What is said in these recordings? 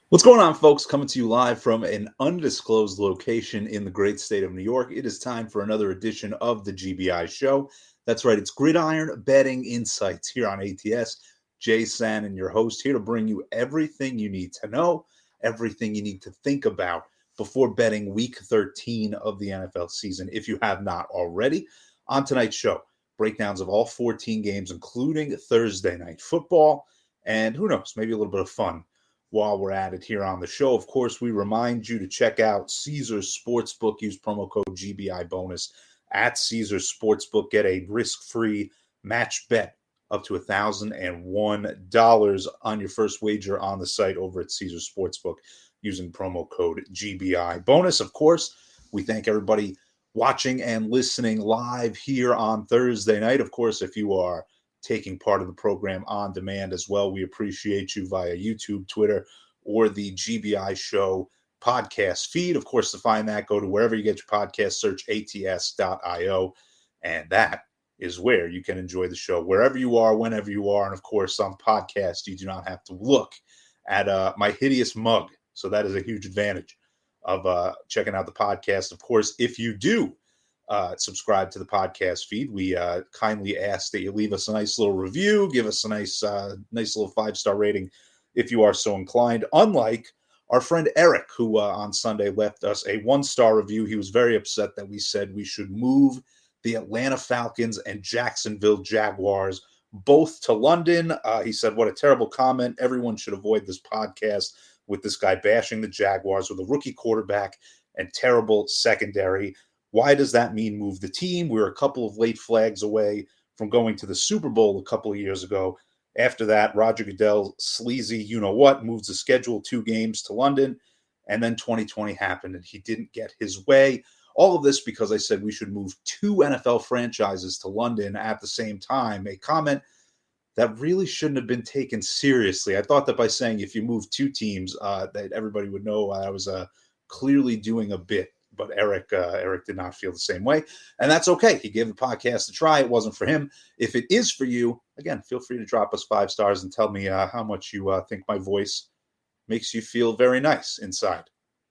What's going on, folks? Coming to you live from an undisclosed location in the great state of New York. It is time for another edition of the GBI show. That's right, it's Gridiron Betting Insights here on ATS. Jay Sannon, your host, here to bring you everything you need to know, everything you need to think about before betting week 13 of the NFL season, if you have not already. On tonight's show, breakdowns of all 14 games, including Thursday night football, and who knows, maybe a little bit of fun while we're at it here on the show. Of course, we remind you to check out Caesars Sportsbook. Use promo code GBI bonus at Caesars Sportsbook. Get a risk-free match bet up to $1,001 on your first wager on the site over at Caesars Sportsbook using promo code GBI bonus. Of course, we thank everybody watching and listening live here on Thursday night. Of course, if you are taking part of the program on demand as well, we appreciate you via YouTube, Twitter, or the GBI Show podcast feed. Of course, to find that, go to wherever you get your podcast, search ats.io, and that is where you can enjoy the show wherever you are, whenever you are. And of course, on podcast, you do not have to look at my hideous mug. So that is a huge advantage of checking out the podcast. Of course, if you do subscribe to the podcast feed, we kindly ask that you leave us a nice little review, give us a nice little 5-star rating if you are so inclined. Unlike our friend Eric, who on Sunday left us a 1-star review. He was very upset that we said we should move the Atlanta Falcons and Jacksonville Jaguars both to London. He said, what a terrible comment. Everyone should avoid this podcast with this guy bashing the Jaguars with a rookie quarterback and terrible secondary. Why does that mean move the team? We were a couple of late flags away from going to the Super Bowl a couple of years ago. After that, Roger Goodell, sleazy you-know-what, moves the schedule 2 games to London, and then 2020 happened, and he didn't get his way. All of this because I said we should move 2 NFL franchises to London at the same time, a comment that really shouldn't have been taken seriously. I thought that by saying if you move 2 teams, that everybody would know I was clearly doing a bit. But Eric did not feel the same way, and that's okay. He gave the podcast a try. It wasn't for him. If it is for you, again, feel free to drop us 5 stars and tell me how much you think my voice makes you feel very nice inside.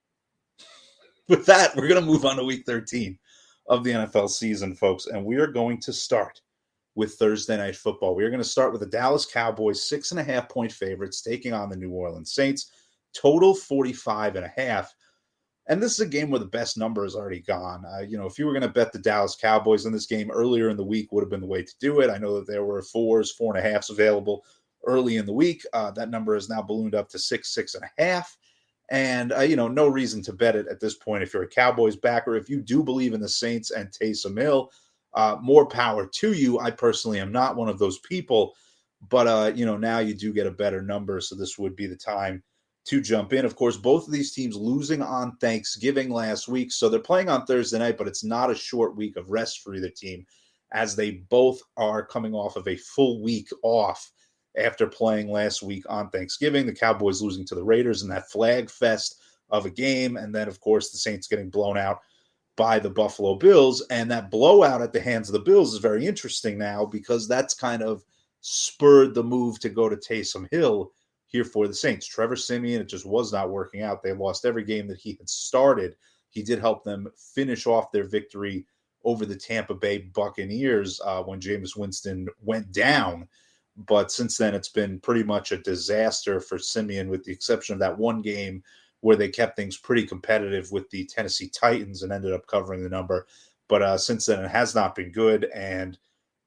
With that, we're going to move on to week 13 of the NFL season, folks, and we are going to start with Thursday night football. We are going to start with the Dallas Cowboys, 6.5-point favorites, taking on the New Orleans Saints. Total 45.5. And this is a game where the best number is already gone. If you were going to bet the Dallas Cowboys in this game earlier in the week, would have been the way to do it. I know that there were 4s, 4.5s available early in the week. That number is now ballooned up to 6, 6.5. And, no reason to bet it at this point. If you're a Cowboys backer, if you do believe in the Saints and Taysom Hill, more power to you. I personally am not one of those people. But, now you do get a better number. So this would be the time to jump in. Of course, both of these teams losing on Thanksgiving last week. So they're playing on Thursday night, but it's not a short week of rest for either team, as they both are coming off of a full week off after playing last week on Thanksgiving. The Cowboys losing to the Raiders in that flag fest of a game. And then, of course, the Saints getting blown out by the Buffalo Bills. And that blowout at the hands of the Bills is very interesting now, because that's kind of spurred the move to go to Taysom Hill here for the Saints. Trevor Siemian, it just was not working out. They lost every game that he had started. He did help them finish off their victory over the Tampa Bay Buccaneers when Jameis Winston went down. But since then, it's been pretty much a disaster for Siemian, with the exception of that one game where they kept things pretty competitive with the Tennessee Titans and ended up covering the number. But since then, it has not been good. And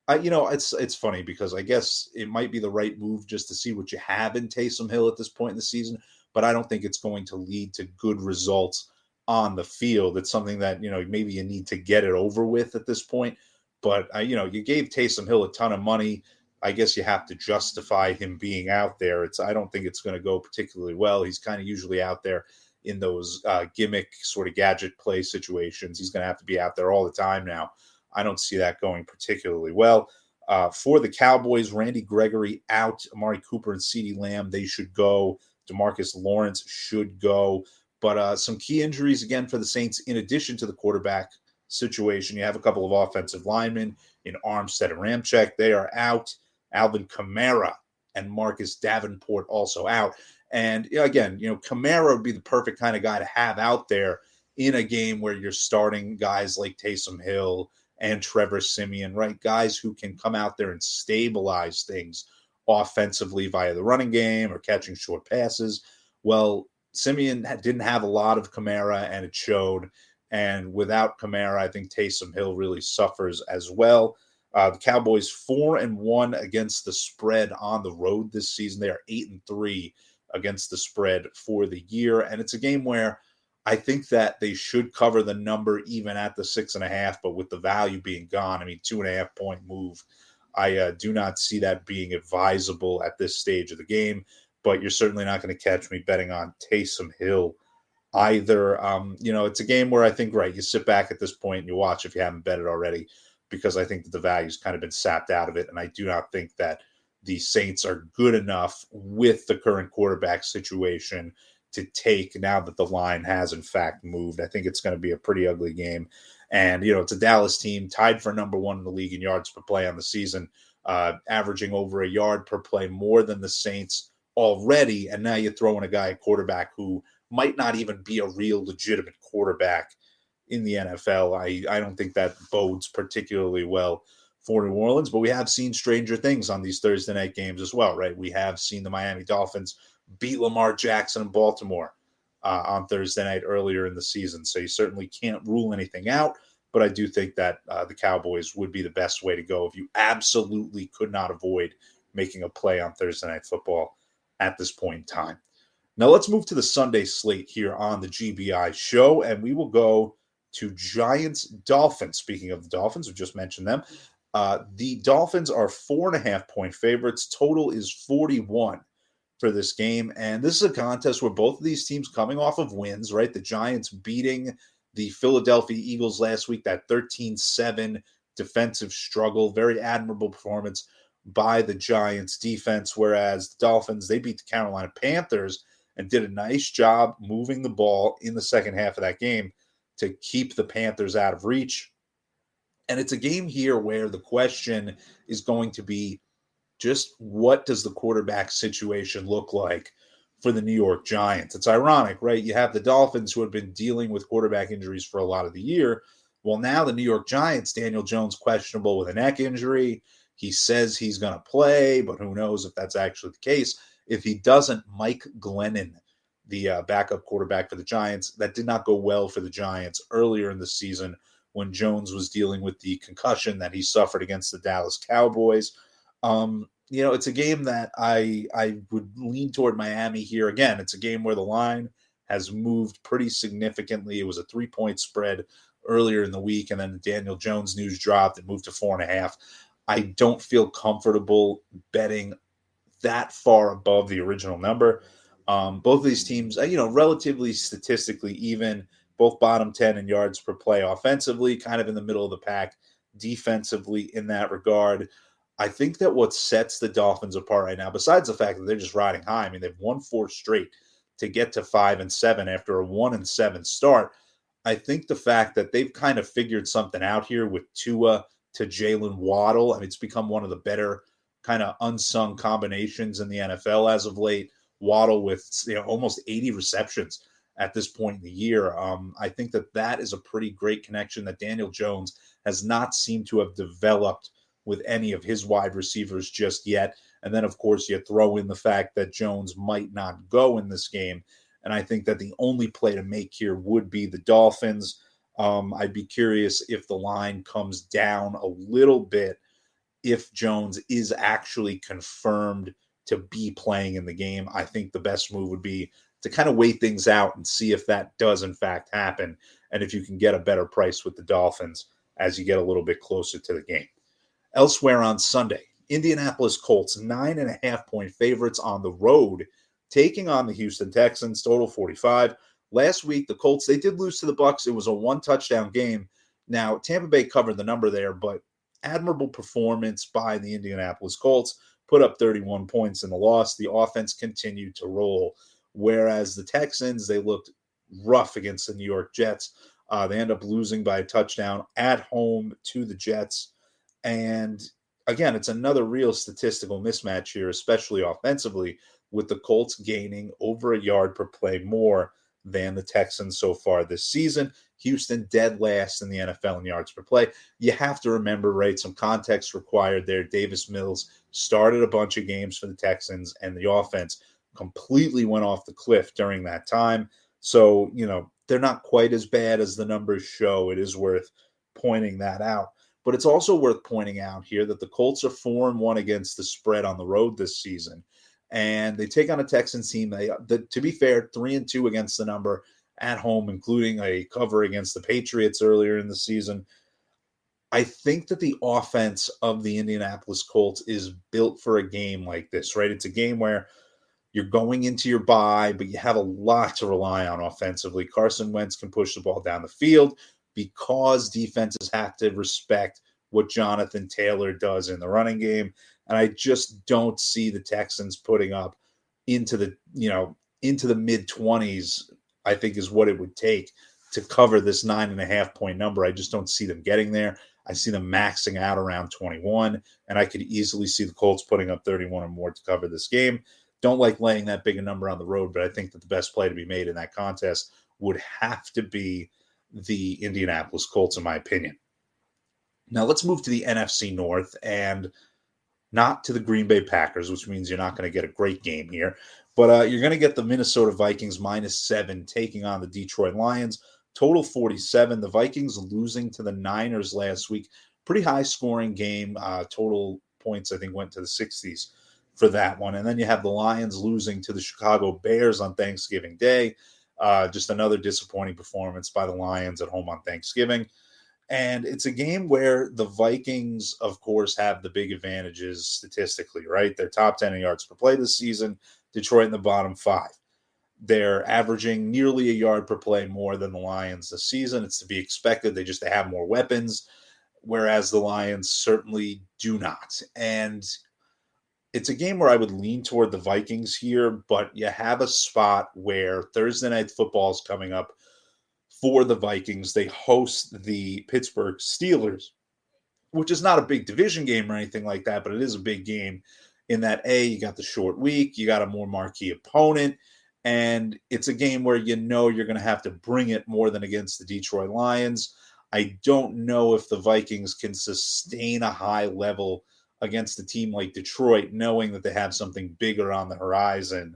it's funny, because I guess it might be the right move just to see what you have in Taysom Hill at this point in the season, but I don't think it's going to lead to good results on the field. It's something that, maybe you need to get it over with at this point. But, you gave Taysom Hill a ton of money. I guess you have to justify him being out there. I don't think it's going to go particularly well. He's kind of usually out there in those gimmick sort of gadget play situations. He's going to have to be out there all the time now. I don't see that going particularly well. For the Cowboys, Randy Gregory out, Amari Cooper and CeeDee Lamb, they should go. DeMarcus Lawrence should go. But some key injuries again for the Saints, in addition to the quarterback situation. You have a couple of offensive linemen in Armstead and Ramczyk. They are out. Alvin Kamara and Marcus Davenport also out. And again, Kamara would be the perfect kind of guy to have out there in a game where you're starting guys like Taysom Hill and Trevor Siemian, right? Guys who can come out there and stabilize things offensively via the running game or catching short passes. Well, Siemian didn't have a lot of Kamara, and it showed. And without Kamara, I think Taysom Hill really suffers as well. The Cowboys 4-1 against the spread on the road this season. They are 8-3 against the spread for the year. And it's a game where I think that they should cover the number even at the 6.5, but with the value being gone, 2.5 point move. I do not see that being advisable at this stage of the game, but you're certainly not going to catch me betting on Taysom Hill either. It's a game where I think, right, you sit back at this point and you watch if you haven't bet it already, because I think that the value's kind of been sapped out of it. And I do not think that the Saints are good enough with the current quarterback situation to take now that the line has in fact moved. I think it's going to be a pretty ugly game. And, it's a Dallas team tied for number one in the league in yards per play on the season, averaging over a yard per play more than the Saints already. And now you throw in a guy at quarterback who might not even be a real legitimate quarterback in the NFL. I don't think that bodes particularly well for New Orleans, but we have seen stranger things on these Thursday night games as well, right? We have seen the Miami Dolphins beat Lamar Jackson in Baltimore on Thursday night earlier in the season. So you certainly can't rule anything out, but I do think that the Cowboys would be the best way to go if you absolutely could not avoid making a play on Thursday Night Football at this point in time. Now let's move to the Sunday slate here on the GBI show, and we will go to Giants-Dolphins. Speaking of the Dolphins, we just mentioned them. The Dolphins are 4.5 point favorites. Total is 41 for this game. And this is a contest where both of these teams coming off of wins, right? The Giants beating the Philadelphia Eagles last week, that 13-7 defensive struggle. Very admirable performance by the Giants defense, whereas the Dolphins, they beat the Carolina Panthers and did a nice job moving the ball in the second half of that game to keep the Panthers out of reach. And it's a game here where the question is going to be just what does the quarterback situation look like for the New York Giants? It's ironic, right? You have the Dolphins who have been dealing with quarterback injuries for a lot of the year. Well, now the New York Giants, Daniel Jones questionable with a neck injury. He says he's going to play, but who knows if that's actually the case. If he doesn't, Mike Glennon, the backup quarterback for the Giants, that did not go well for the Giants earlier in the season when Jones was dealing with the concussion that he suffered against the Dallas Cowboys. It's a game that I would lean toward Miami here. Again, it's a game where the line has moved pretty significantly. It was a 3-point spread earlier in the week, and then the Daniel Jones news dropped and moved to 4.5. I don't feel comfortable betting that far above the original number. Both of these teams, relatively statistically even, both bottom 10 in yards per play offensively, kind of in the middle of the pack defensively in that regard. I think that what sets the Dolphins apart right now, besides the fact that they're just riding high, they've won 4 straight to get to 5-7 after a 1-7 start. I think the fact that they've kind of figured something out here with Tua to Jalen Waddle, it's become one of the better kind of unsung combinations in the NFL as of late. Waddle with almost 80 receptions at this point in the year. I think that is a pretty great connection that Daniel Jones has not seemed to have developed with any of his wide receivers just yet. And then, of course, you throw in the fact that Jones might not go in this game. And I think that the only play to make here would be the Dolphins. I'd be curious if the line comes down a little bit, if Jones is actually confirmed to be playing in the game. I think the best move would be to kind of wait things out and see if that does in fact happen, and if you can get a better price with the Dolphins as you get a little bit closer to the game. Elsewhere on Sunday, Indianapolis Colts, 9.5 point favorites on the road, taking on the Houston Texans, total 45. Last week, the Colts, they did lose to the Bucs. It was a 1-touchdown game. Now, Tampa Bay covered the number there, but admirable performance by the Indianapolis Colts, put up 31 points in the loss. The offense continued to roll, whereas the Texans, they looked rough against the New York Jets. They end up losing by a touchdown at home to the Jets. And again, it's another real statistical mismatch here, especially offensively, with the Colts gaining over a yard per play more than the Texans so far this season. Houston dead last in the NFL in yards per play. You have to remember, right, some context required there. Davis Mills started a bunch of games for the Texans, and the offense completely went off the cliff during that time. So, they're not quite as bad as the numbers show. It is worth pointing that out. But it's also worth pointing out here that the Colts are 4-1 against the spread on the road this season. And they take on a Texans team. To be fair, 3-2 against the number at home, including a cover against the Patriots earlier in the season. I think that the offense of the Indianapolis Colts is built for a game like this, right? It's a game where you're going into your bye, but you have a lot to rely on offensively. Carson Wentz can push the ball down the field because defenses have to respect what Jonathan Taylor does in the running game. And I just don't see the Texans putting up into the mid-20s, I think is what it would take to cover this 9.5-point number. I just don't see them getting there. I see them maxing out around 21, and I could easily see the Colts putting up 31 or more to cover this game. Don't like laying that big a number on the road, but I think that the best play to be made in that contest would have to be the Indianapolis Colts, in my opinion. Now let's move to the NFC North and not to the Green Bay Packers, which means you're not going to get a great game here. But you're going to get the Minnesota Vikings -7 taking on the Detroit Lions. Total 47. The Vikings losing to the Niners last week. Pretty high-scoring game. Total points, I think, went to the 60s for that one. And then you have the Lions losing to the Chicago Bears on Thanksgiving Day. Just another disappointing performance by the Lions at home on Thanksgiving. And it's a game where the Vikings, of course, have the big advantages statistically, right? They're top 10 in yards per play this season. Detroit in the bottom 5. They're averaging nearly a yard per play more than the Lions this season. It's to be expected. They have more weapons, whereas the Lions certainly do not. And it's a game where I would lean toward the Vikings here, but you have a spot where Thursday Night Football is coming up for the Vikings. They host the Pittsburgh Steelers, which is not a big division game or anything like that, but it is a big game in that, you got the short week, you got a more marquee opponent, and it's a game where you're going to have to bring it more than against the Detroit Lions. I don't know if the Vikings can sustain a high level against a team like Detroit, knowing that they have something bigger on the horizon.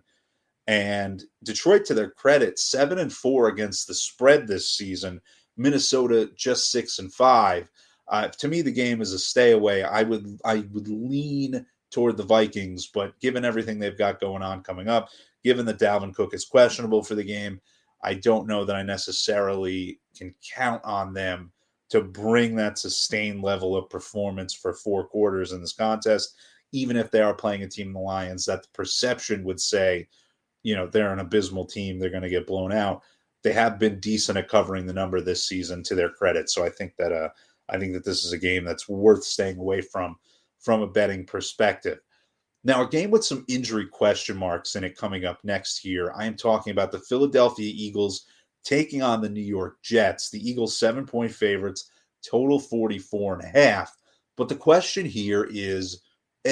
And Detroit, to their credit, 7-4 against the spread this season. Minnesota just 6-5. To me, the game is a stay away. I would lean toward the Vikings, but given everything they've got going on coming up, given that Dalvin Cook is questionable for the game, I don't know that I necessarily can count on them to bring that sustained level of performance for 4 quarters in this contest, even if they are playing a team in the Lions that the perception would say, they're an abysmal team, they're going to get blown out. They have been decent at covering the number this season, to their credit. So I think that this is a game that's worth staying away from a betting perspective. Now, a game with some injury question marks in it coming up next here. I am talking about the Philadelphia Eagles taking on the New York Jets. The Eagles 7-point favorites, total 44.5. But the question here is,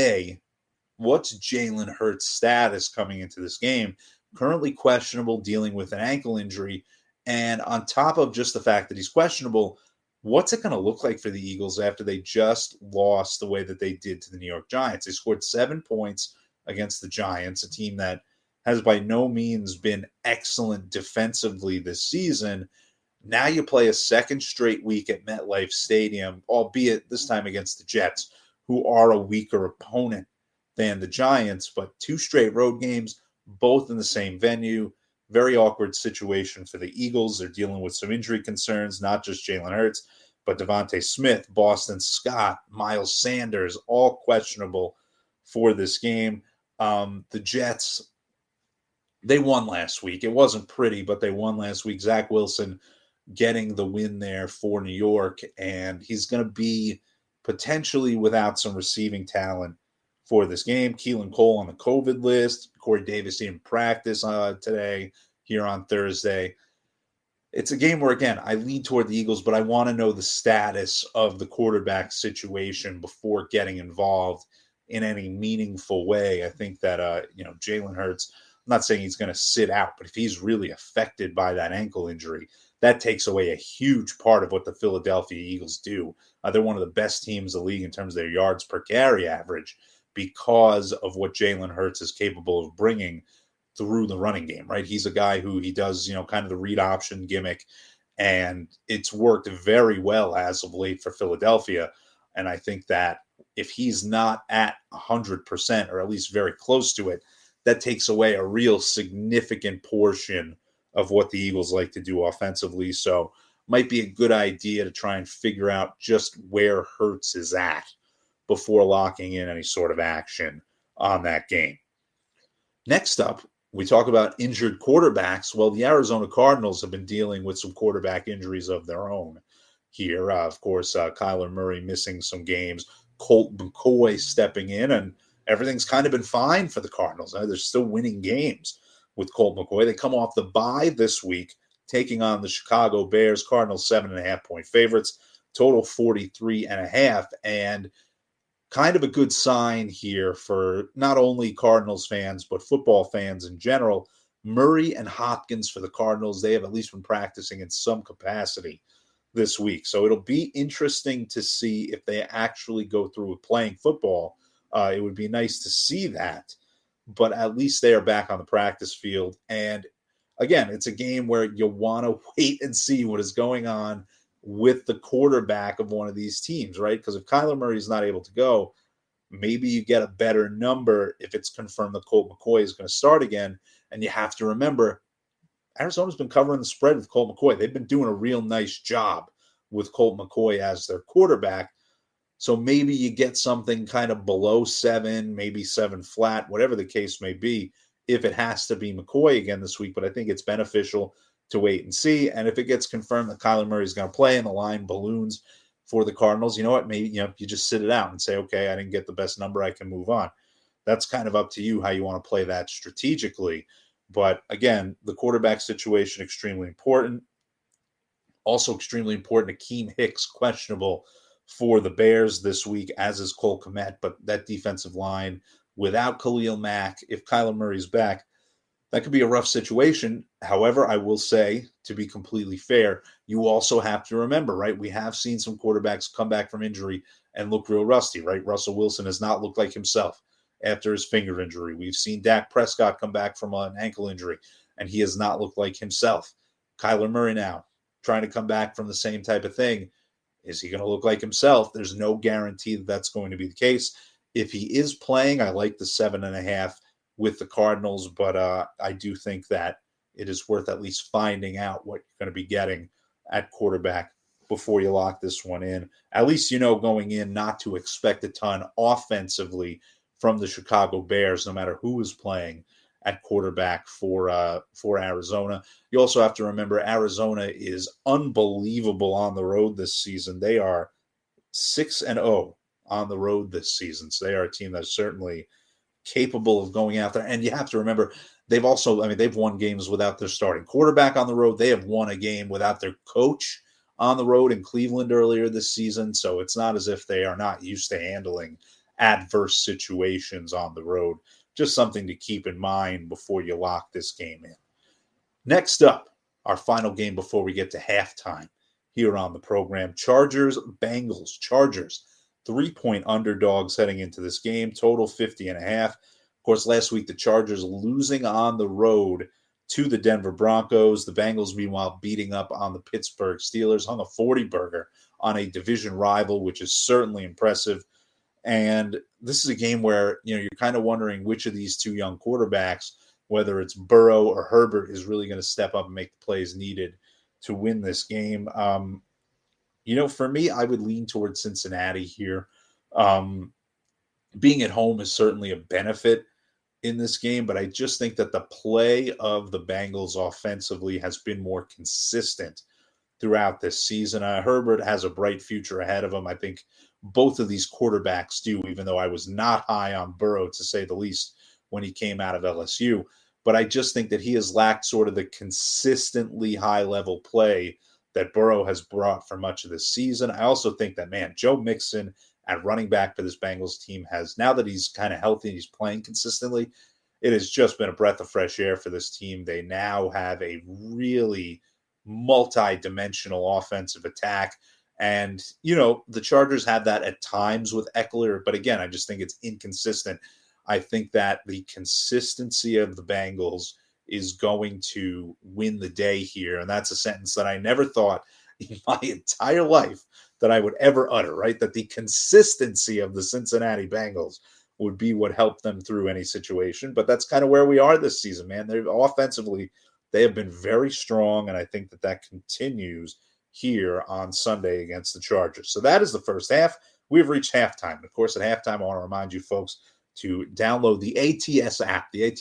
what's Jalen Hurts' status coming into this game? Currently questionable, dealing with an ankle injury. And on top of just the fact that he's questionable, what's it going to look like for the Eagles after they just lost the way that they did to the New York Giants? They scored 7 points against the Giants, a team that has by no means been excellent defensively this season. Now you play a second straight week at MetLife Stadium, albeit this time against the Jets, who are a weaker opponent than the Giants, but 2 straight road games, both in the same venue. Very awkward situation for the Eagles. They're dealing with some injury concerns, not just Jalen Hurts, but Devontae Smith, Boston Scott, Miles Sanders, all questionable for this game. The Jets, they won last week. It wasn't pretty, but they won last week. Zach Wilson getting the win there for New York, and he's going to be potentially without some receiving talent for this game. Keelan Cole on the COVID list. Corey Davis didn't practice today here on Thursday. It's a game where, again, I lean toward the Eagles, but I want to know the status of the quarterback situation before getting involved in any meaningful way. I think that, Jalen Hurts, I'm not saying he's going to sit out, but if he's really affected by that ankle injury, that takes away a huge part of what the Philadelphia Eagles do. They're one of the best teams in the league in terms of their yards per carry average because of what Jalen Hurts is capable of bringing through the running game, right? He's a guy who he does, kind of the read option gimmick, and it's worked very well as of late for Philadelphia. And I think that if he's not at 100% or at least very close to it, that takes away a real significant portion of what the Eagles like to do offensively. So might be a good idea to try and figure out just where Hurts is at before locking in any sort of action on that game. Next up, we talk about injured quarterbacks. Well, the Arizona Cardinals have been dealing with some quarterback injuries of their own here. Of course, Kyler Murray missing some games, Colt McCoy stepping in, and everything's kind of been fine for the Cardinals. They're still winning games with Colt McCoy. They come off the bye this week, taking on the Chicago Bears. Cardinals 7.5-point favorites, total 43.5, and kind of a good sign here for not only Cardinals fans, but football fans in general. Murray and Hopkins for the Cardinals, they have at least been practicing in some capacity this week. So it'll be interesting to see if they actually go through with playing football. It would be nice to see that, but at least they are back on the practice field. And again, it's a game where you want to wait and see what is going on with the quarterback of one of these teams, right? Because if Kyler Murray is not able to go, maybe you get a better number if it's confirmed that Colt McCoy is going to start again. And you have to remember, Arizona's been covering the spread with Colt McCoy. They've been doing a real nice job with Colt McCoy as their quarterback. So maybe you get something kind of below 7, maybe 7 flat, whatever the case may be, if it has to be McCoy again this week. But I think it's beneficial to wait and see. And if it gets confirmed that Kyler Murray is going to play and the line balloons for the Cardinals, you know what? Maybe you just sit it out and say, okay, I didn't get the best number, I can move on. That's kind of up to you how you want to play that strategically. But again, the quarterback situation extremely important. Also extremely important, Akeem Hicks questionable for the Bears this week, as is Cole Kmet. But that defensive line without Khalil Mack, if Kyler Murray's back, that could be a rough situation. However, I will say, to be completely fair, you also have to remember, right? We have seen some quarterbacks come back from injury and look real rusty, right? Russell Wilson has not looked like himself after his finger injury. We've seen Dak Prescott come back from an ankle injury, and he has not looked like himself. Kyler Murray now trying to come back from the same type of thing. Is he going to look like himself? There's no guarantee that that's going to be the case. If he is playing, I like the 7.5 with the Cardinals, but I do think that it is worth at least finding out what you're going to be getting at quarterback before you lock this one in. At least going in not to expect a ton offensively from the Chicago Bears, no matter who is playing at quarterback for Arizona. You also have to remember Arizona is unbelievable on the road this season. They are 6-0 on the road this season, so they are a team that's certainly capable of going out there. And you have to remember, they've won games without their starting quarterback on the road. They have won a game without their coach on the road in Cleveland earlier this season. So it's not as if they are not used to handling adverse situations on the road. Just something to keep in mind before you lock this game in. Next up, our final game before we get to halftime here on the program, Chargers-Bengals. Chargers 3-point underdogs heading into this game, total 50.5. Of course, last week the Chargers losing on the road to the Denver Broncos. The Bengals, meanwhile, beating up on the Pittsburgh Steelers, hung a 40-burger on a division rival, which is certainly impressive. And this is a game where, you're kind of wondering which of these two young quarterbacks, whether it's Burrow or Herbert, is really going to step up and make the plays needed to win this game. For me, I would lean towards Cincinnati here. Being at home is certainly a benefit in this game, but I just think that the play of the Bengals offensively has been more consistent throughout this season. Herbert has a bright future ahead of him. I think both of these quarterbacks do, even though I was not high on Burrow, to say the least, when he came out of LSU. but I just think that he has lacked sort of the consistently high-level play that Burrow has brought for much of this season. I also think that, man, Joe Mixon at running back for this Bengals team has, now that he's kind of healthy and he's playing consistently, it has just been a breath of fresh air for this team. They now have a really multi-dimensional offensive attack. And, the Chargers have that at times with Eckler. But again, I just think it's inconsistent. I think that the consistency of the Bengals is going to win the day here. And that's a sentence that I never thought in my entire life that I would ever utter, right? That the consistency of the Cincinnati Bengals would be what helped them through any situation. But that's kind of where we are this season, man. They're offensively, they have been very strong, and I think that continues here on Sunday against the Chargers. So that is the first half. We've reached halftime. And of course, at halftime, I want to remind you folks to download the ATS app, the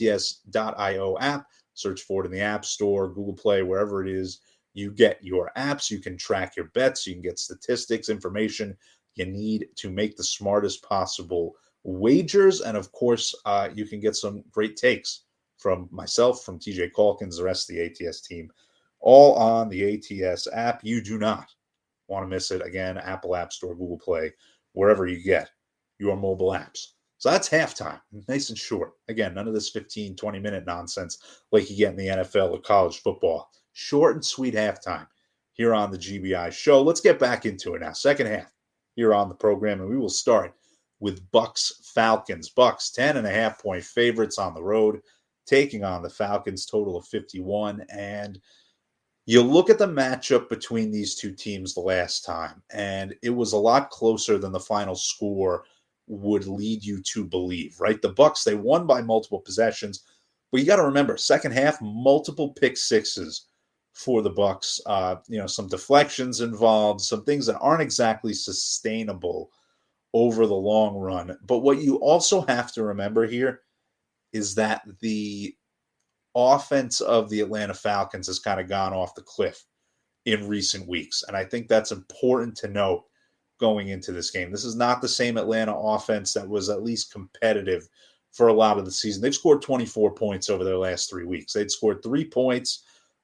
ATS.io app. Search for it in the App Store, Google Play, wherever it is you get your apps. You can track your bets. You can get statistics, information you need to make the smartest possible wagers. And of course, you can get some great takes from myself, from TJ Calkins, the rest of the ATS team, all on the ATS app. You do not want to miss it. Again, Apple App Store, Google Play, wherever you get your mobile apps. So that's halftime, nice and short. Again, none of this 15, 20-minute nonsense like you get in the NFL or college football. Short and sweet halftime here on the GBI show. Let's get back into it now. Second half here on the program, and we will start with Bucs Falcons. Bucs 10.5-point favorites on the road, taking on the Falcons, total of 51. And you look at the matchup between these two teams the last time, and it was a lot closer than the final score would lead you to believe, right? The Bucs, they won by multiple possessions, but you got to remember, second half, multiple pick sixes for the Bucs. Some deflections involved, some things that aren't exactly sustainable over the long run. But what you also have to remember here is that the offense of the Atlanta Falcons has kind of gone off the cliff in recent weeks. And I think that's important to note going into this game. This is not the same Atlanta offense that was at least competitive for a lot of the season. They've scored 24 points over their last 3 weeks. They'd scored 3 points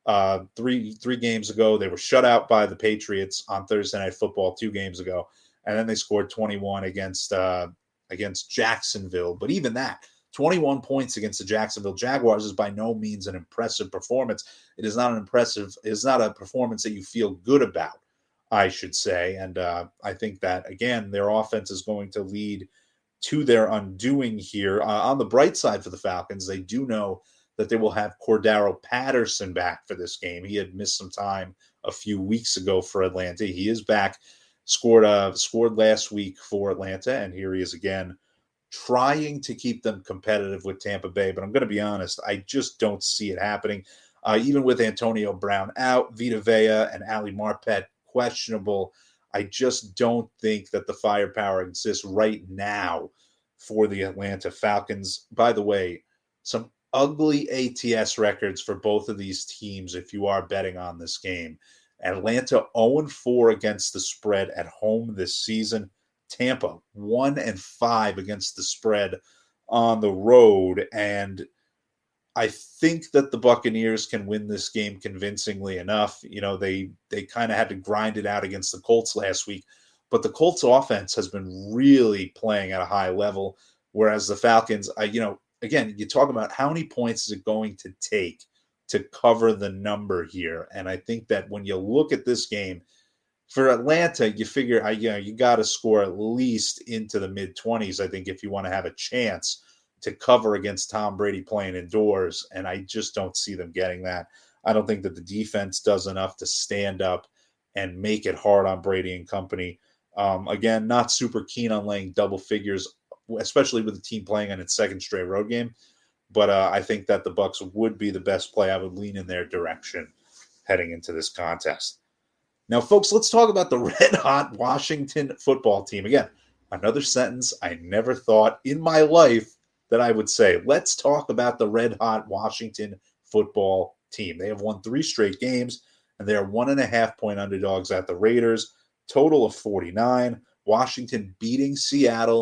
three games ago. They were shut out by the Patriots on Thursday Night Football 2 games ago. And then they scored 21 against Jacksonville. But even that, 21 points against the Jacksonville Jaguars is by no means an impressive performance. It is not a performance that you feel good about, I should say. And I think that, again, their offense is going to lead to their undoing here. On the bright side for the Falcons, they do know that they will have Cordero Patterson back for this game. He had missed some time a few weeks ago for Atlanta. He is back, scored last week for Atlanta, and here he is again trying to keep them competitive with Tampa Bay. But I'm going to be honest, I just don't see it happening. Even with Antonio Brown out, Vita Vea and Ali Marpet questionable, I just don't think that the firepower exists right now for the Atlanta Falcons. By the way, some ugly ATS records for both of these teams if you are betting on this game. Atlanta 0-4 against the spread at home this season. Tampa 1-5 against the spread on the road. And I think that the Buccaneers can win this game convincingly enough. They kind of had to grind it out against the Colts last week, but the Colts offense has been really playing at a high level, whereas the Falcons, again, you talk about how many points is it going to take to cover the number here. And I think that when you look at this game, for Atlanta, you figure, you got to score at least into the mid-20s, I think, if you want to have a chance to cover against Tom Brady playing indoors, and I just don't see them getting that. I don't think that the defense does enough to stand up and make it hard on Brady and company. Again, not super keen on laying double figures, especially with the team playing on its second straight road game. But I think that the Bucs would be the best play. I would lean in their direction heading into this contest. Now, folks, let's talk about the red-hot Washington football team. Again, another sentence I never thought in my life that I would say. Let's talk about the red-hot Washington football team. They have won 3 straight games, and they are 1.5-point underdogs at the Raiders. Total of 49. Washington beating Seattle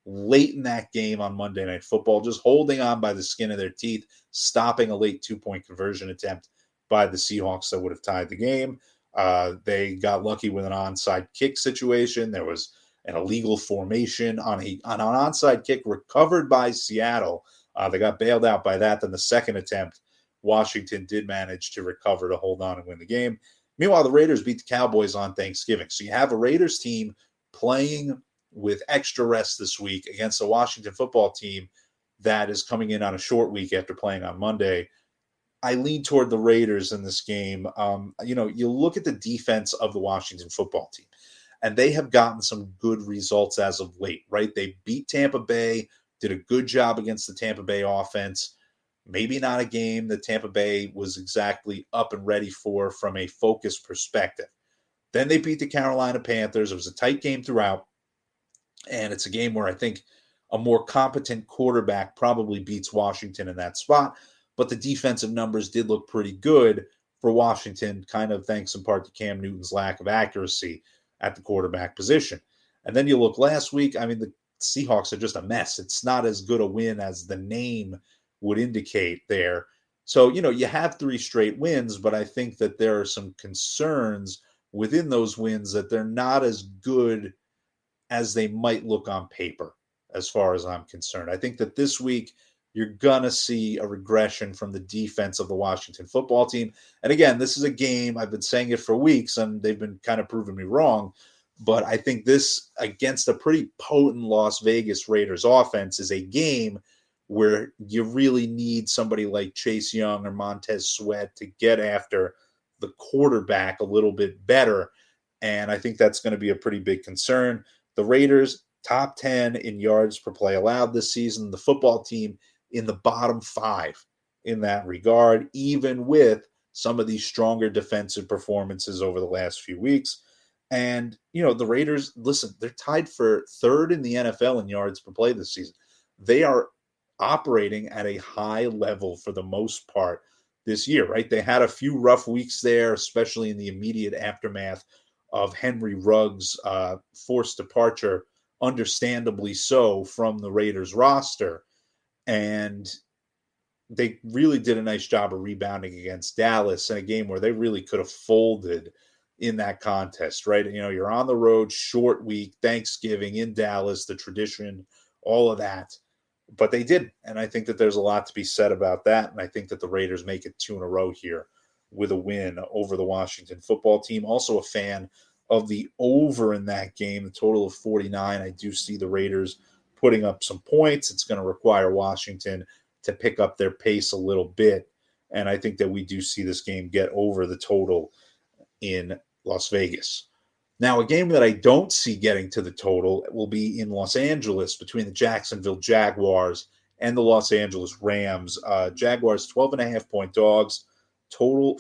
late in that game on Monday Night Football, just holding on by the skin of their teeth, stopping a late 2-point conversion attempt by the Seahawks that would have tied the game. They got lucky with an onside kick situation. There was an illegal formation on an onside kick recovered by Seattle. They got bailed out by that. Then the second attempt, Washington did manage to recover to hold on and win the game. Meanwhile, the Raiders beat the Cowboys on Thanksgiving. So you have a Raiders team playing with extra rest this week against a Washington football team that is coming in on a short week after playing on Monday. I lean toward the Raiders in this game. You look at the defense of the Washington football team, and they have gotten some good results as of late, right? They beat Tampa Bay, did a good job against the Tampa Bay offense. Maybe not a game that Tampa Bay was exactly up and ready for from a focus perspective. Then they beat the Carolina Panthers. It was a tight game throughout, and it's a game where I think a more competent quarterback probably beats Washington in that spot. But the defensive numbers did look pretty good for Washington, kind of thanks in part to Cam Newton's lack of accuracy at the quarterback position. And then you look last week, the Seahawks are just a mess. It's not as good a win as the name would indicate there. So, you have 3 straight wins, but I think that there are some concerns within those wins that they're not as good as they might look on paper, as far as I'm concerned. I think that this week, you're going to see a regression from the defense of the Washington football team. And again, this is a game, I've been saying it for weeks, and they've been kind of proving me wrong. But I think this, against a pretty potent Las Vegas Raiders offense, is a game where you really need somebody like Chase Young or Montez Sweat to get after the quarterback a little bit better. And I think that's going to be a pretty big concern. The Raiders, top 10 in yards per play allowed this season. The football team in the bottom 5 in that regard, even with some of these stronger defensive performances over the last few weeks. And, the Raiders, listen, they're tied for 3rd in the NFL in yards per play this season. They are operating at a high level for the most part this year, right? They had a few rough weeks there, especially in the immediate aftermath of Henry Ruggs' forced departure, understandably so, from the Raiders roster. And they really did a nice job of rebounding against Dallas in a game where they really could have folded in that contest, right? You're on the road, short week, Thanksgiving in Dallas, the tradition, all of that. But they did. And I think that there's a lot to be said about that. And I think that the Raiders make it 2 in a row here with a win over the Washington football team. Also a fan of the over in that game, the total of 49. I do see the Raiders putting up some points. It's going to require Washington to pick up their pace a little bit. And I think that we do see this game get over the total in Las Vegas. Now, a game that I don't see getting to the total will be in Los Angeles between the Jacksonville Jaguars and the Los Angeles Rams. Jaguars 12.5-point dogs, total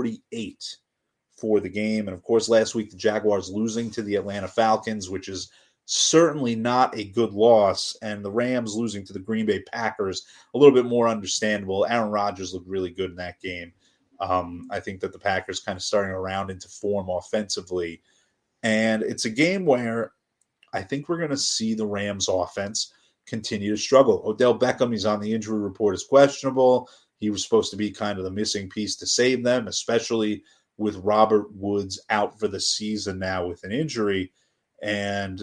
48 for the game. And of course, last week, the Jaguars losing to the Atlanta Falcons, which is certainly not a good loss. And the Rams losing to the Green Bay Packers, a little bit more understandable. Aaron Rodgers looked really good in that game. I think that the Packers kind of starting around into form offensively. And it's a game where I think we're going to see the Rams offense continue to struggle. Odell Beckham, he's on the injury report, is questionable. He was supposed to be kind of the missing piece to save them, especially with Robert Woods out for the season now with an injury. And,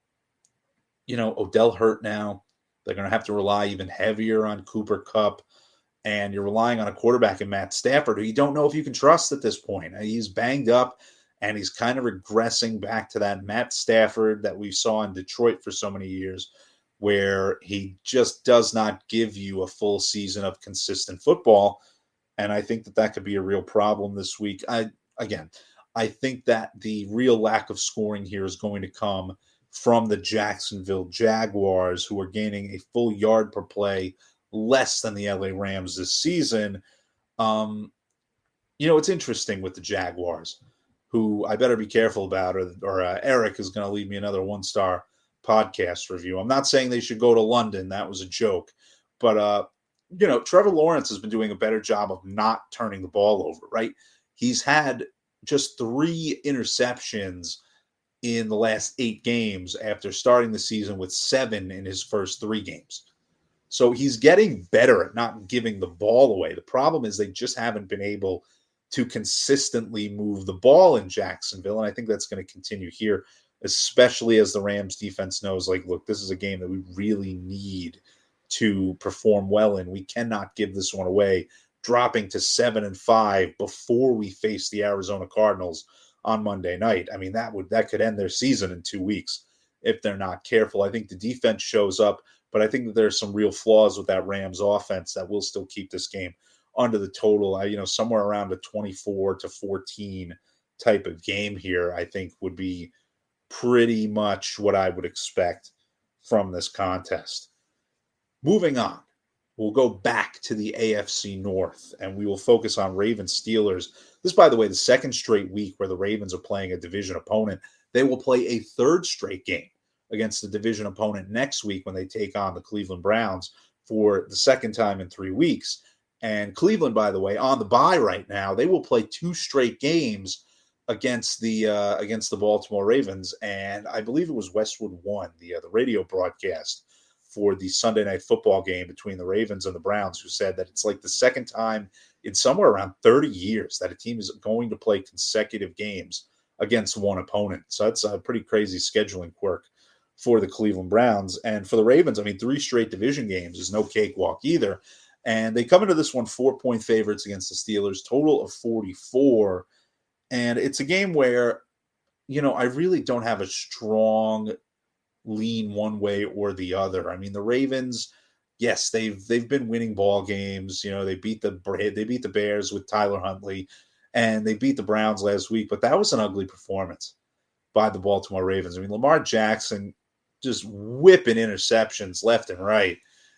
Odell hurt now. They're going to have to rely even heavier on Cooper Kupp. And you're relying on a quarterback in Matt Stafford, who you don't know if you can trust at this point. He's banged up. And he's kind of regressing back to that Matt Stafford that we saw in Detroit for so many years, where he just does not give you a full season of consistent football. And I think that could be a real problem this week. I think that the real lack of scoring here is going to come from the Jacksonville Jaguars, who are gaining a full yard per play less than the LA Rams this season. It's interesting with the Jaguars, who I better be careful about, or Eric is going to leave me another 1-star podcast review. I'm not saying they should go to London. That was a joke. But, Trevor Lawrence has been doing a better job of not turning the ball over, right? He's had just 3 interceptions in the last 8 games after starting the season with 7 in his first 3 games. So he's getting better at not giving the ball away. The problem is they just haven't been able to consistently move the ball in Jacksonville, and I think that's going to continue here, especially as the Rams defense knows, like, look, this is a game that we really need to perform well in. We cannot give this one away, dropping to 7-5 before we face the Arizona Cardinals on Monday night. I mean, that could end their season in 2 weeks if they're not careful. I think the defense shows up, but I think that there's some real flaws with that Rams offense that will still keep this game under the total. Somewhere around a 24-14 type of game here, I think would be pretty much what I would expect from this contest. Moving on, we'll go back to the AFC North, and we will focus on Ravens Steelers. This, by the way, the second straight week where the Ravens are playing a division opponent. They will play a third straight game against the division opponent next week when they take on the Cleveland Browns for the second time in 3 weeks. And Cleveland, by the way, on the bye right now, they will play 2 straight games against the Baltimore Ravens. And I believe it was Westwood One, the radio broadcast for the Sunday Night Football game between the Ravens and the Browns, who said that it's like the second time in somewhere around 30 years that a team is going to play consecutive games against one opponent. So that's a pretty crazy scheduling quirk for the Cleveland Browns. And for the Ravens, 3 straight division games is no cakewalk either. And they come into this one 4-point favorites against the Steelers, total of 44. And it's a game where, I really don't have a strong lean one way or the other. The Ravens, yes, they've been winning ball games. They beat the Bears with Tyler Huntley, and they beat the Browns last week. But that was an ugly performance by the Baltimore Ravens. Lamar Jackson just whipping interceptions left and right.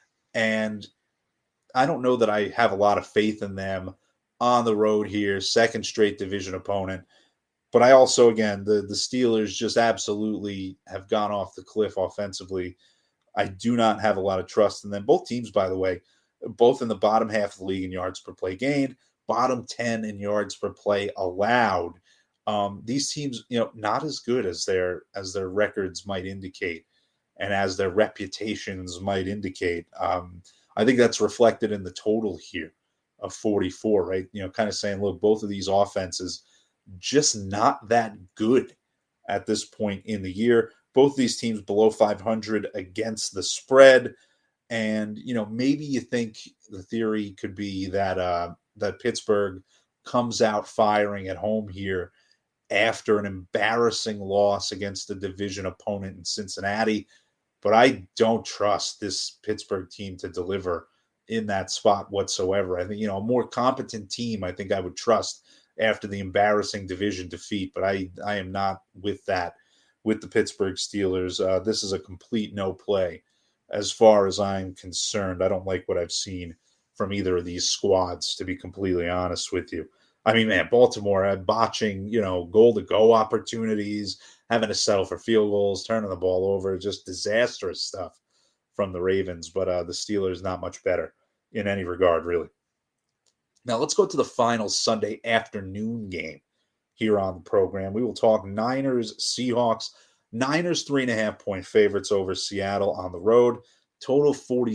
And I don't know that I have a lot of faith in them on the road here, second straight division opponent. But I also, again, the Steelers just absolutely have gone off the cliff offensively. I do not have a lot of trust in them. Both teams, by the way, both in the bottom half of the league in yards per play gained, bottom 10 in yards per play allowed. These teams, not as good as their records might indicate and as their reputations might indicate. I think that's reflected in the total here of 44, right? Kind of saying, look, both of these offenses just not that good at this point in the year. Both of these teams below 500 against the spread. And, maybe you think the theory could be that that Pittsburgh comes out firing at home here after an embarrassing loss against a division opponent in Cincinnati. But I don't trust this Pittsburgh team to deliver in that spot whatsoever. I think, a more competent team, I think I would trust after the embarrassing division defeat. But I am not with that with the Pittsburgh Steelers. This is a complete no play as far as I'm concerned. I don't like what I've seen from either of these squads, to be completely honest with you. Baltimore botching, goal-to-go opportunities, having to settle for field goals, turning the ball over, just disastrous stuff from the Ravens. But the Steelers not much better in any regard, really. Now let's go to the final Sunday afternoon game here on the program. We will talk Niners, Seahawks. Niners 3.5-point favorites over Seattle on the road. Total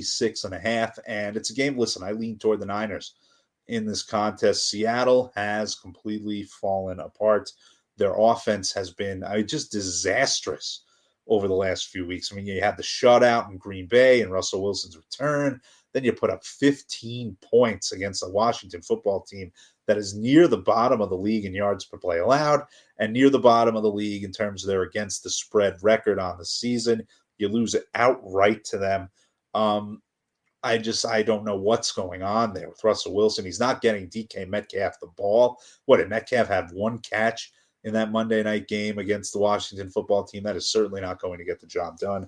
46.5. And it's a game, listen, I lean toward the Niners in this contest. Seattle has completely fallen apart. Their offense has been just disastrous over the last few weeks. You had the shutout in Green Bay and Russell Wilson's return. Then you put up 15 points against the Washington football team that is near the bottom of the league in yards per play allowed and near the bottom of the league in terms of their against the spread record on the season. You lose it outright to them. I don't know what's going on there with Russell Wilson. He's not getting DK Metcalf the ball. What, did Metcalf have one catch in that Monday night game against the Washington football team? That is certainly not going to get the job done.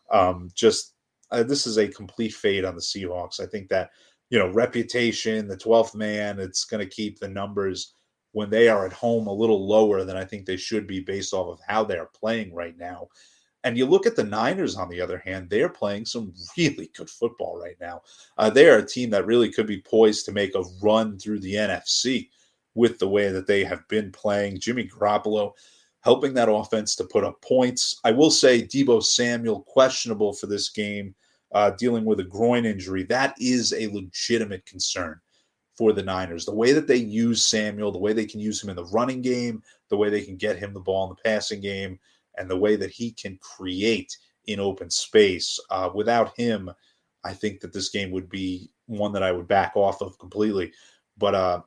This is a complete fade on the Seahawks. I think that, reputation, the 12th man, it's going to keep the numbers when they are at home a little lower than I think they should be based off of how they're playing right now. And you look at the Niners, on the other hand, they're playing some really good football right now. They are a team that really could be poised to make a run through the NFC with the way that they have been playing. Jimmy Garoppolo helping that offense to put up points. I will say Deebo Samuel questionable for this game, dealing with a groin injury. That is a legitimate concern for the Niners. The way that they use Samuel, the way they can use him in the running game, the way they can get him the ball in the passing game, and the way that he can create in open space. Without him, I think that this game would be one that I would back off of completely. But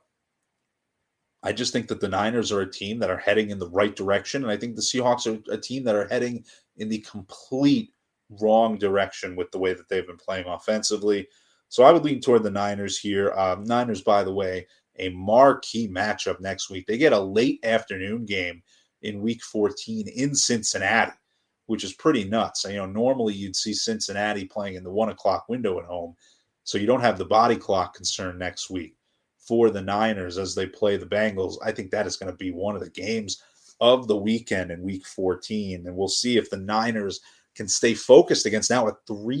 I just think that the Niners are a team that are heading in the right direction, and I think the Seahawks are a team that are heading in the complete wrong direction with the way that they've been playing offensively. So I would lean toward the Niners here. Niners, by the way, a marquee matchup next week. They get a late afternoon game in Week 14 in Cincinnati, which is pretty nuts. Normally you'd see Cincinnati playing in the 1 o'clock window at home, so you don't have the body clock concern next week for the Niners as they play the Bengals. I think that is going to be one of the games of the weekend in Week 14, and we'll see if the Niners can stay focused against now a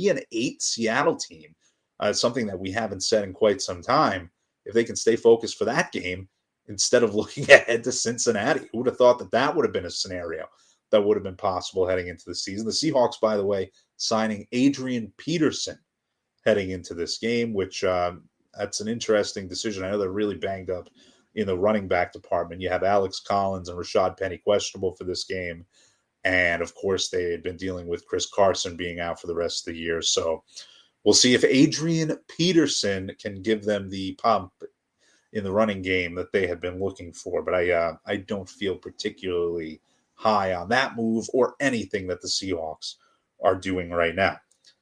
3-8 Seattle team. Something that we haven't said in quite some time. If they can stay focused for that game instead of looking ahead to Cincinnati, who would have thought that that would have been a scenario that would have been possible heading into the season? The Seahawks, by the way, signing Adrian Peterson heading into this game, which that's an interesting decision. I know they're really banged up in the running back department. You have Alex Collins and Rashad Penny questionable for this game. And, of course, they had been dealing with Chris Carson being out for the rest of the year. So we'll see if Adrian Peterson can give them the pump in the running game that they had been looking for. But I don't feel particularly high on that move or anything that the Seahawks are doing right now.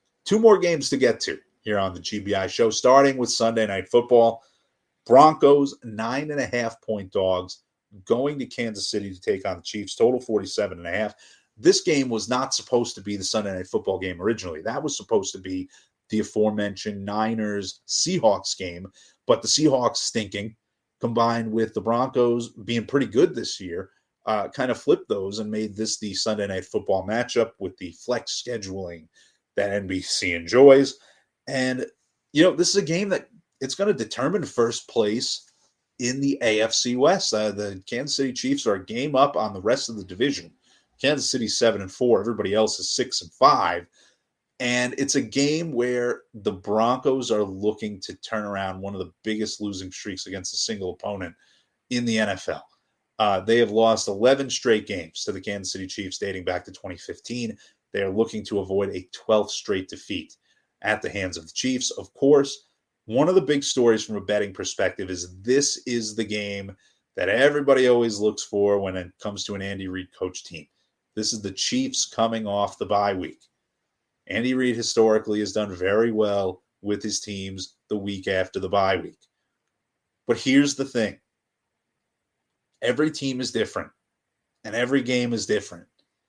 2 more games to get to here on the GBI show, starting with Sunday Night Football. Broncos, 9.5-point dogs, going to Kansas City to take on the Chiefs, total 47.5. This game was not supposed to be the Sunday Night Football game originally. That was supposed to be the aforementioned Niners-Seahawks game, but the Seahawks stinking, combined with the Broncos being pretty good this year, kind of flipped those and made this the Sunday Night Football matchup with the flex scheduling that NBC enjoys. And, this is a game that it's going to determine first place in the AFC West. The Kansas City Chiefs are a game up on the rest of the division. Kansas City 7-4. Everybody else is 6-5. And it's a game where the Broncos are looking to turn around one of the biggest losing streaks against a single opponent in the NFL. They have lost 11 straight games to the Kansas City Chiefs dating back to 2015. They are looking to avoid a 12th straight defeat at the hands of the Chiefs. Of course, one of the big stories from a betting perspective is this is the game that everybody always looks for when it comes to an Andy Reid coach team. This is the Chiefs coming off the bye week. Andy Reid historically has done very well with his teams the week after the bye week. But here's the thing. Every team is different, and every game is different.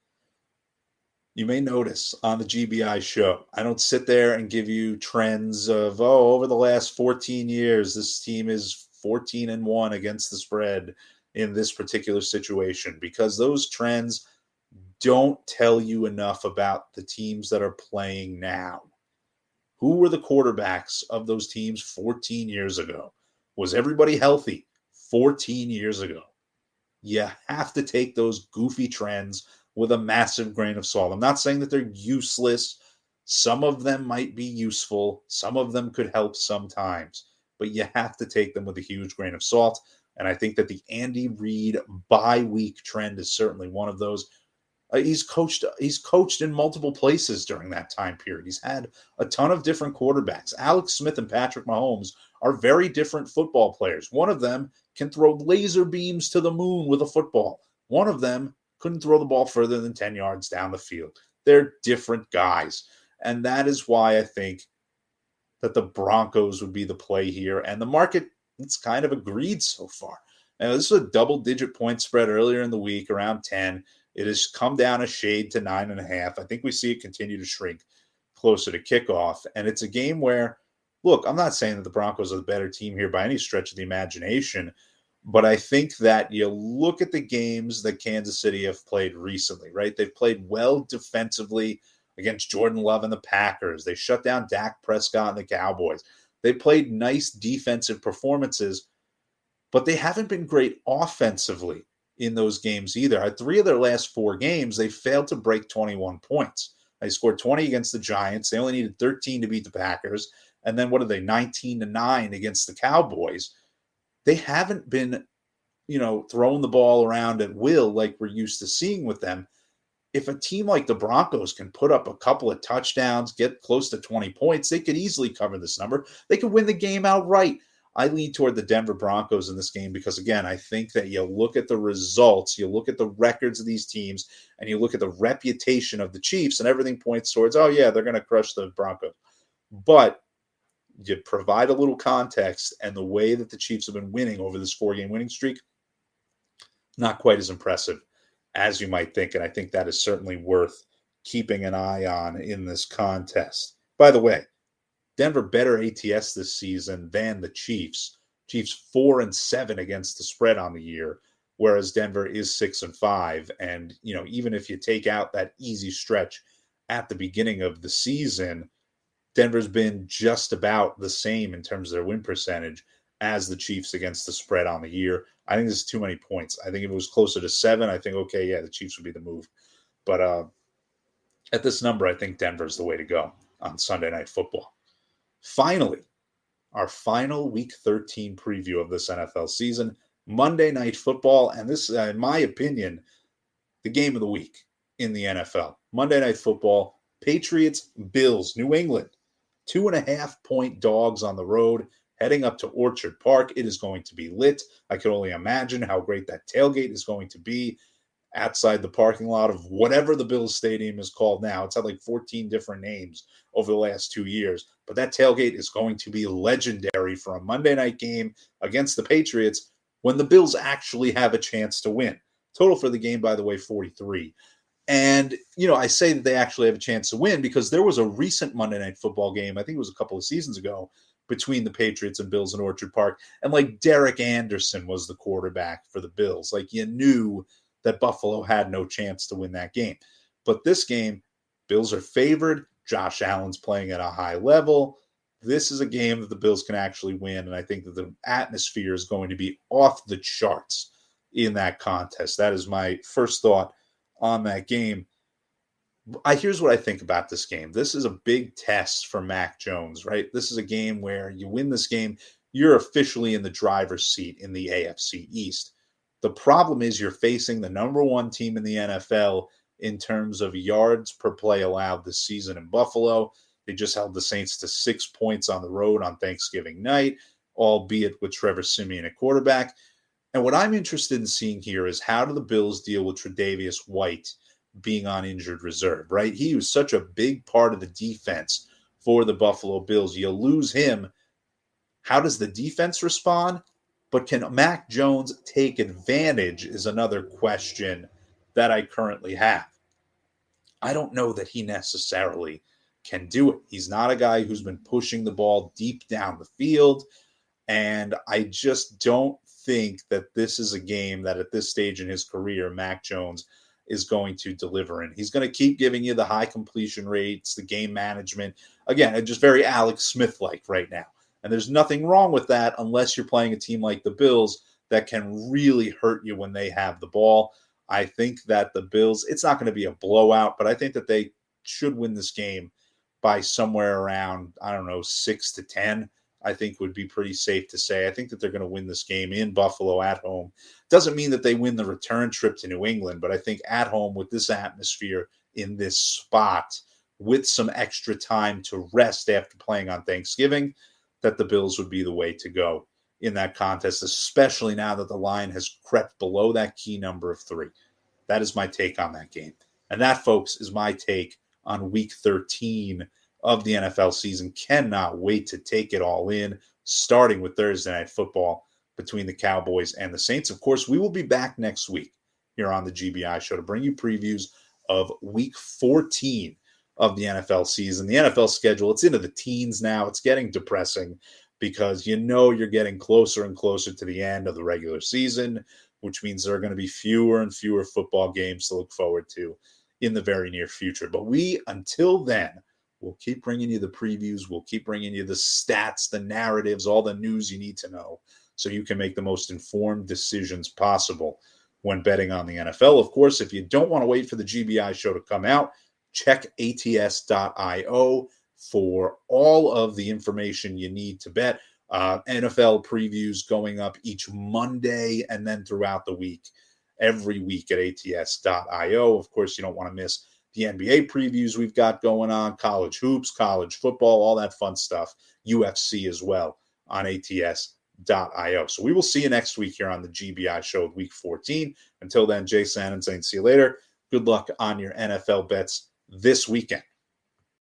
You may notice on the GBI show, I don't sit there and give you trends of, over the last 14 years, this team is 14-1 against the spread in this particular situation, because those trends don't tell you enough about the teams that are playing now. Who were the quarterbacks of those teams 14 years ago? Was everybody healthy 14 years ago? You have to take those goofy trends with a massive grain of salt. I'm not saying that they're useless. Some of them might be useful. Some of them could help sometimes. But you have to take them with a huge grain of salt. And I think that the Andy Reid bye-week trend is certainly one of those. He's coached in multiple places during that time period. He's had a ton of different quarterbacks. Alex Smith and Patrick Mahomes are very different football players. One of them can throw laser beams to the moon with a football. One of them couldn't throw the ball further than 10 yards down the field. They're different guys. And that is why I think that the Broncos would be the play here. And the market, it's kind of agreed so far. Now, this is a double-digit point spread earlier in the week, around 10. It has come down a shade to 9.5. I think we see it continue to shrink closer to kickoff. And it's a game where, look, I'm not saying that the Broncos are the better team here by any stretch of the imagination, but I think that you look at the games that Kansas City have played recently, right? They've played well defensively against Jordan Love and the Packers. They shut down Dak Prescott and the Cowboys. They played nice defensive performances, but they haven't been great offensively in those games either. At 3 of their last 4 games, they failed to break 21 points. They scored 20 against the Giants. They only needed 13 to beat the Packers. And then what are they, 19-9 against the Cowboys? They haven't been, throwing the ball around at will like we're used to seeing with them. If a team like the Broncos can put up a couple of touchdowns, get close to 20 points, they could easily cover this number. They could win the game outright. I lean toward the Denver Broncos in this game because, again, I think that you look at the results, you look at the records of these teams, and you look at the reputation of the Chiefs, and everything points towards, oh, yeah, they're going to crush the Broncos. But you provide a little context, and the way that the Chiefs have been winning over this 4-game winning streak, not quite as impressive as you might think, and I think that is certainly worth keeping an eye on in this contest. By the way, Denver better ATS this season than the Chiefs. Chiefs 4-7 against the spread on the year, whereas Denver is 6-5. And, even if you take out that easy stretch at the beginning of the season, Denver's been just about the same in terms of their win percentage as the Chiefs against the spread on the year. I think this is too many points. I think if it was closer to 7, I think, okay, yeah, the Chiefs would be the move. But at this number, I think Denver's the way to go on Sunday Night Football. Finally, our final Week 13 preview of this NFL season, Monday Night Football, and this, in my opinion, the game of the week in the NFL. Monday Night Football, Patriots, Bills, New England, 2.5-point dogs on the road, heading up to Orchard Park. It is going to be lit. I can only imagine how great that tailgate is going to be outside the parking lot of whatever the Bills Stadium is called now. It's had like 14 different names over the last 2 years. But that tailgate is going to be legendary for a Monday night game against the Patriots when the Bills actually have a chance to win. Total for the game, by the way, 43. And, I say that they actually have a chance to win because there was a recent Monday Night Football game, I think it was a couple of seasons ago, between the Patriots and Bills in Orchard Park. And like Derek Anderson was the quarterback for the Bills. Like you knew that Buffalo had no chance to win that game. But this game, Bills are favored. Josh Allen's playing at a high level. This is a game that the Bills can actually win. And I think that the atmosphere is going to be off the charts in that contest. That is my first thought on that game. Here's what I think about this game. This is a big test for Mac Jones, right? This is a game where you win this game, you're officially in the driver's seat in the AFC East. The problem is you're facing the number 1 team in the NFL in terms of yards per play allowed this season in Buffalo. They just held the Saints to 6 points on the road on Thanksgiving night, albeit with Trevor Siemian at quarterback. And what I'm interested in seeing here is how do the Bills deal with Tre'Davious White being on injured reserve, right? He was such a big part of the defense for the Buffalo Bills. You lose him. How does the defense respond? But can Mac Jones take advantage is another question that I currently have. I don't know that he necessarily can do it. He's not a guy who's been pushing the ball deep down the field. And I just don't think that this is a game that at this stage in his career, Mac Jones is going to deliver in. He's going to keep giving you the high completion rates, the game management. Again, just very Alex Smith-like right now. And there's nothing wrong with that unless you're playing a team like the Bills that can really hurt you when they have the ball. I think that the Bills, it's not going to be a blowout, but I think that they should win this game by somewhere around, 6-10. I think would be pretty safe to say. I think that they're going to win this game in Buffalo at home. Doesn't mean that they win the return trip to New England, but I think at home with this atmosphere in this spot with some extra time to rest after playing on Thanksgiving, that the Bills would be the way to go in that contest, especially now that the line has crept below that key number of 3. That is my take on that game. And that, folks, is my take on Week 13 of the NFL season. Cannot wait to take it all in, starting with Thursday Night Football between the Cowboys and the Saints. Of course, we will be back next week here on the GBI Show to bring you previews of Week 14 of the NFL season. The NFL schedule, it's into the teens now. It's getting depressing because you're getting closer and closer to the end of the regular season, which means there are going to be fewer and fewer football games to look forward to in the very near future. But until then, we'll keep bringing you the previews. We'll keep bringing you the stats, the narratives, all the news you need to know so you can make the most informed decisions possible when betting on the NFL. Of course, if you don't want to wait for the GBI show to come out, check ats.io for all of the information you need to bet. NFL previews going up each Monday and then throughout the week, every week at ats.io. Of course, you don't want to miss the NBA previews we've got going on, college hoops, college football, all that fun stuff, UFC as well on ats.io. So we will see you next week here on the GBI show, week 14. Until then, Jay Sannons saying see you later. Good luck on your NFL bets this weekend.